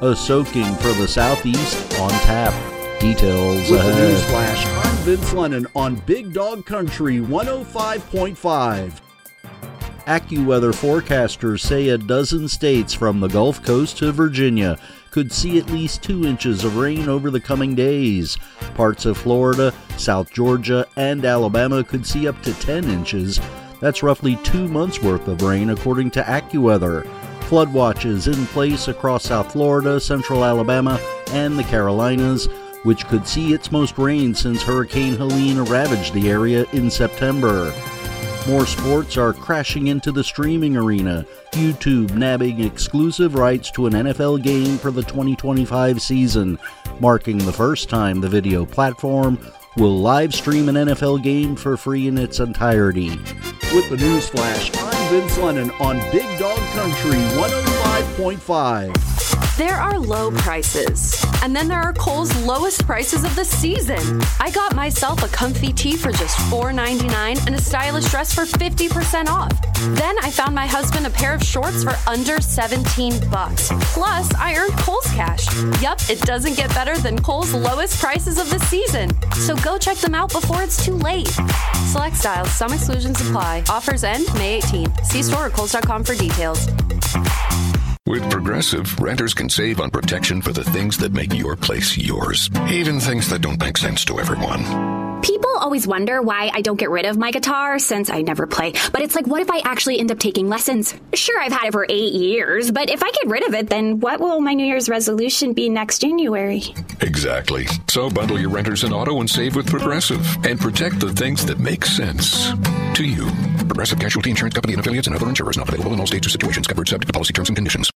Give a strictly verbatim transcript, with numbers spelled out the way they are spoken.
A soaking for the Southeast on tap. Details With ahead. the news flash, I'm Vince Lennon on Big Dog Country one oh five point five. AccuWeather forecasters say a dozen states from the Gulf Coast to Virginia could see at least two inches of rain over the coming days. Parts of Florida, South Georgia, and Alabama could see up to ten inches. That's roughly two months' worth of rain, according to AccuWeather. Flood watches in place across South Florida, Central Alabama, and the Carolinas, which could see its most rain since Hurricane Helene ravaged the area in September. More sports are crashing into the streaming arena, YouTube nabbing exclusive rights to an N F L game for the twenty twenty-five season, marking the first time the video platform will live stream an N F L game for free in its entirety. With the news flash, I'm Vince Lennon on Big Dog Country one oh five point five. There are low prices, and then there are Kohl's lowest prices of the season. I got myself a comfy tee for just four ninety-nine and a stylish dress for fifty percent off. Then I found my husband a pair of shorts for under seventeen bucks. Plus, I earned Kohl's cash. Yup, it doesn't get better than Kohl's lowest prices of the season. So go check them out before it's too late. Select styles, some exclusions apply. Offers end May eighteenth. See store at kohls dot com for details. With Progressive, renters can save on protection for the things that make your place yours, even things that don't make sense to everyone. People always wonder why I don't get rid of my guitar since I never play. But it's like, what if I actually end up taking lessons? Sure, I've had it for eight years, but if I get rid of it, then what will my New Year's resolution be next January? Exactly. So bundle your renters and auto and save with Progressive and protect the things that make sense to you. Progressive Casualty Insurance Company and affiliates and other insurers not available in all states or situations, covered subject to policy terms and conditions.